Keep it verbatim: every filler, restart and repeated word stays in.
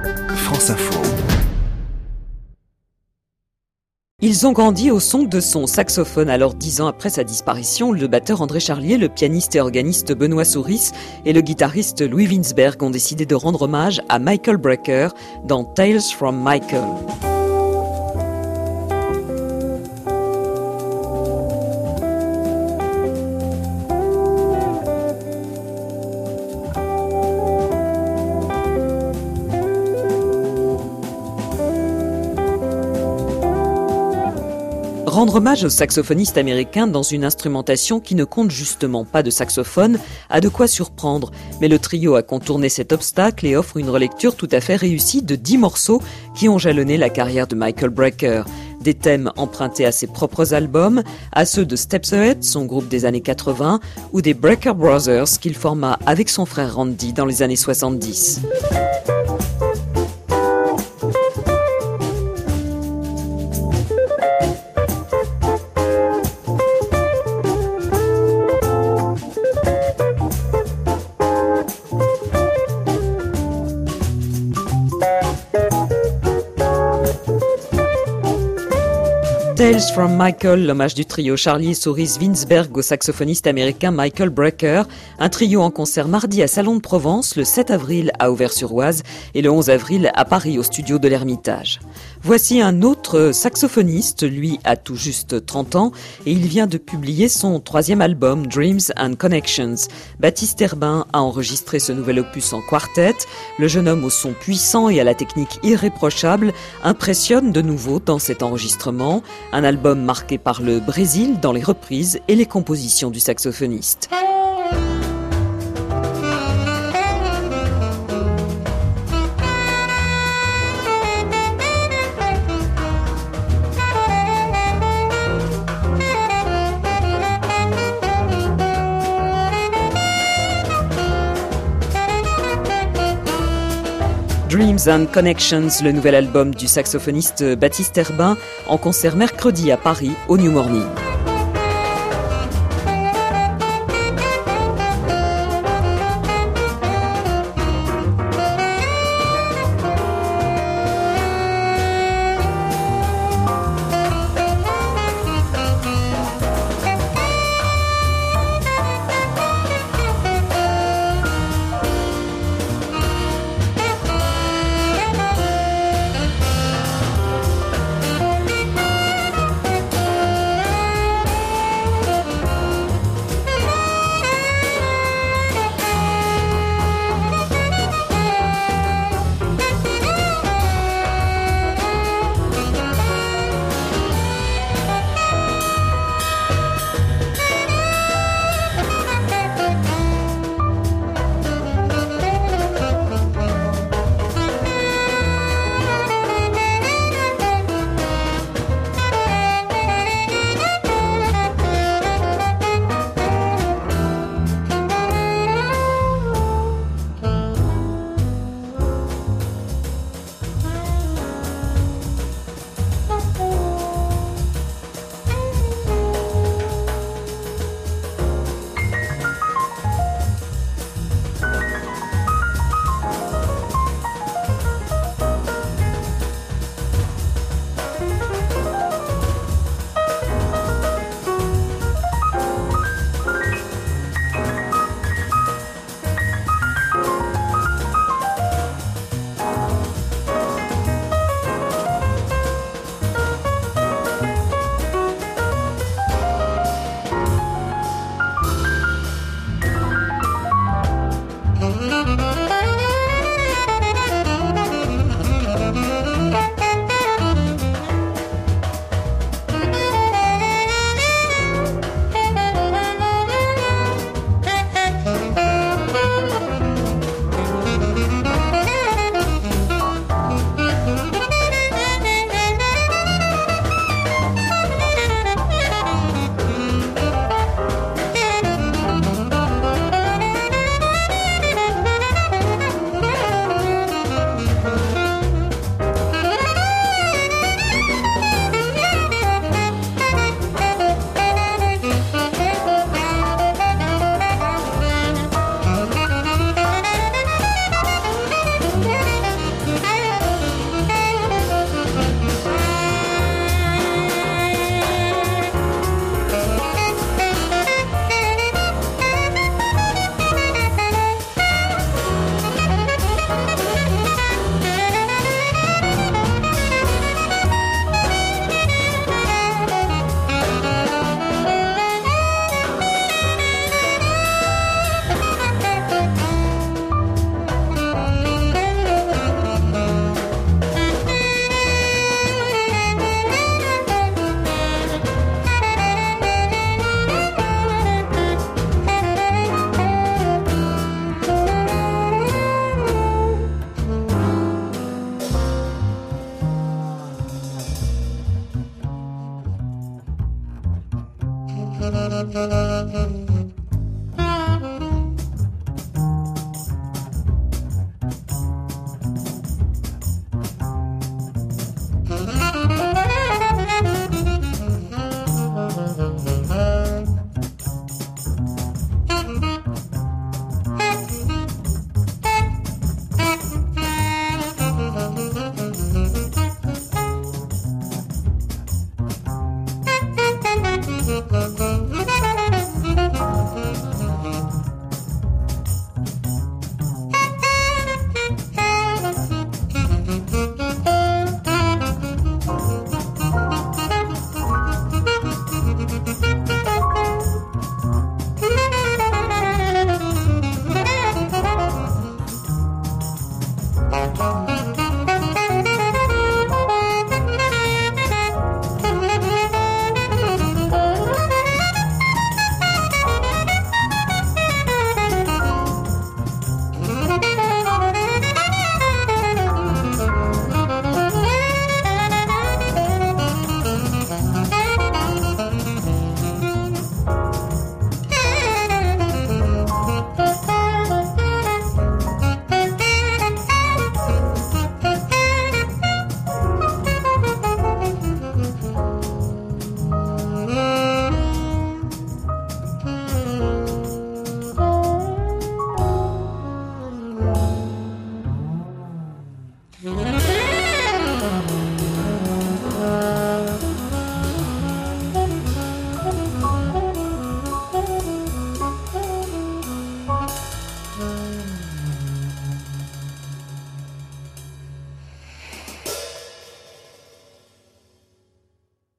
France Info. Ils ont grandi au son de son saxophone. Alors, dix ans après sa disparition, le batteur André Charlier, le pianiste et organiste Benoît Souris et le guitariste Louis Winsberg ont décidé de rendre hommage à Michael Brecker dans Tales from Michael. Rendre hommage au saxophoniste américain dans une instrumentation qui ne compte justement pas de saxophone a de quoi surprendre. Mais le trio a contourné cet obstacle et offre une relecture tout à fait réussie de dix morceaux qui ont jalonné la carrière de Michael Brecker. Des thèmes empruntés à ses propres albums, à ceux de Steps Ahead, son groupe des années quatre-vingts, ou des Brecker Brothers qu'il forma avec son frère Randy dans les années soixante-dix. Tales from Michael, l'hommage du trio Charlier, Souris, Winsberg au saxophoniste américain Michael Brecker. Un trio en concert mardi à Salon de Provence, le sept avril à Auvers-sur-Oise et le onze avril à Paris au studio de l'Ermitage. Voici un autre saxophoniste, lui a tout juste trente ans et il vient de publier son troisième album Dreams and Connections. Baptiste Herbin a enregistré ce nouvel opus en quartet. Le jeune homme au son puissant et à la technique irréprochable impressionne de nouveau dans cet enregistrement. Un album marqué par le Brésil dans les reprises et les compositions du saxophoniste. Dreams and Connections, le nouvel album du saxophoniste Baptiste Herbin, en concert mercredi à Paris, au New Morning. Thank you.